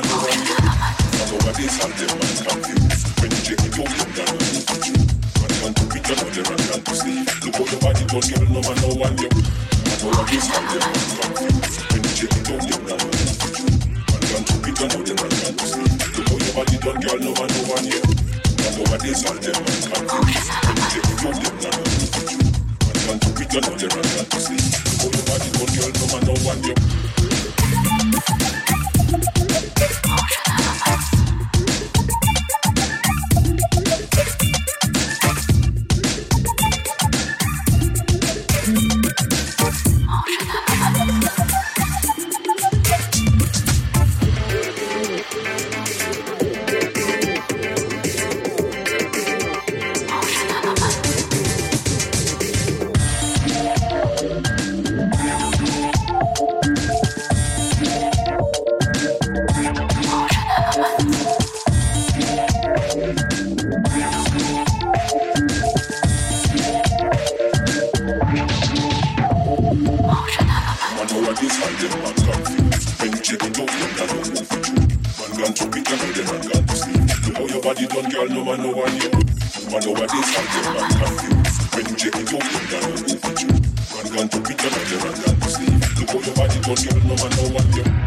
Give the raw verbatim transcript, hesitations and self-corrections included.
no one you. And nowadays all them man confused. When you check it out, them gonna move with you. Man can to pick another man can to sleep. Look how your body done, girl, no man no one you. And nowadays all them man confused. When you check it out, them gonna move with you. Man can to pick another man can to sleep. Look how your body done, girl, no man no one you. And nowadays all them man confused. When you check it out, them gonna move with you. Man can to pick another man can to sleep. Look how your body done, girl, no man no one you. Girl, no man, no one you. Man over this and them man confused. When you check it out, them gonna move with you. Man gone to pick another man gone to sleep. Look how your body done, girl, no man, no one you.